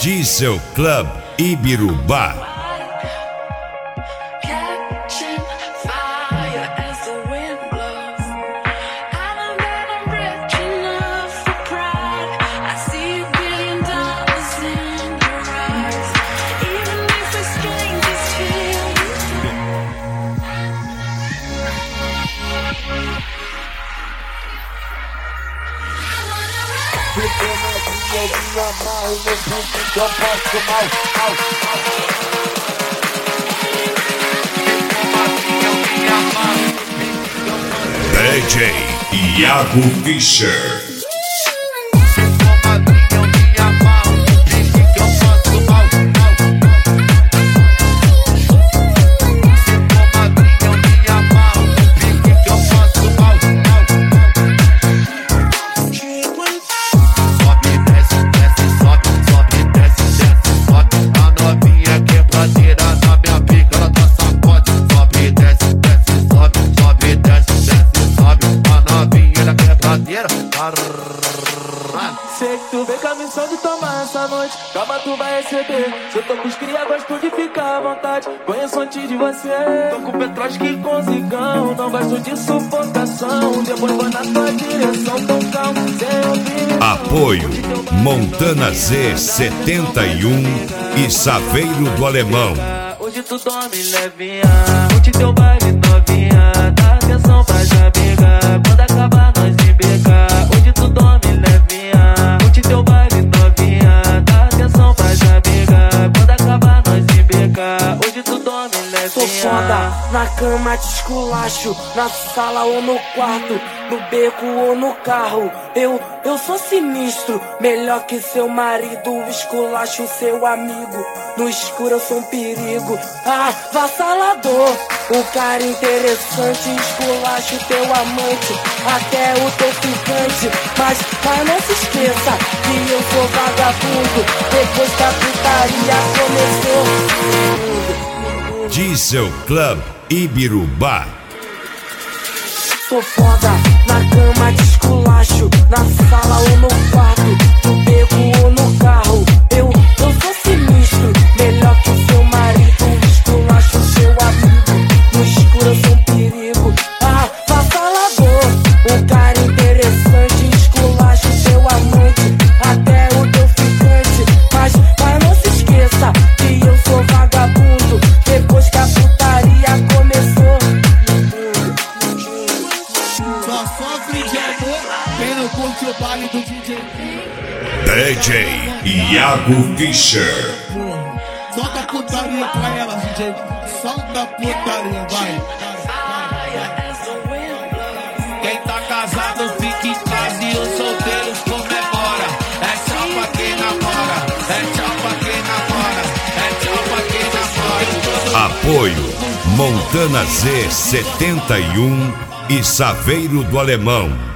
Diesel Club Ibirubá. DJ Iago Fischer. Sei que tu vem com a missão de tomar essa noite. Calma, tu vai receber. Se eu tô com os cria, gosto de ficar à vontade. Conheço antes de você. Tô com Petroski com Zigão. Não gosto de sufocação. Depois vou na tua direção, tão calmo, sem ouvir. Apoio Montana Z71 e Saveiro do Alemão. Hoje tu dorme levinha, hoje teu baile novinha. Dá atenção pra já pegar. Quando acabar nós se becar. Hoje tu dorme levinha, hoje teu baile novinha. Dá atenção pra já pegar. Quando acabar nós se becar. Hoje tu dorme levinha. Sou foda, na cama te esculacho. Na sala ou no quarto, no beco ou no carro. Eu sou sinistro, melhor que seu marido. Esculacho seu amigo, no escuro eu sou um perigo. Avassalador, um cara interessante. Esculacho teu amante, até o teu ficante. Mas não se esqueça que eu sou vagabundo. Depois que a putaria começou. Diesel Club Ibirubá. Sou foda, na cama te esculacho. Na sala ou no quarto, no beco ou no carro. Eu sou sinistro, melhor que seu marido. Esculacho seu amigo, no escuro eu sou um perigo. Avassalador, um cara interessante. Esculacho seu amante, até o teu ficante. Mas não se esqueça que eu sou vagabundo. Depois que a putaria começou. Só sofre de amor, quem não curte o baile do DJ. DJ Iago Fischer. Solta a putaria pra ela, DJ. Solta a putaria, vai. Quem tá casado fica em casa e os solteiros comemora. É tchau pra quem namora, é tchau pra quem namora, é tchau pra quem namora. Apoio Montana Z71 e Saveiro do Alemão.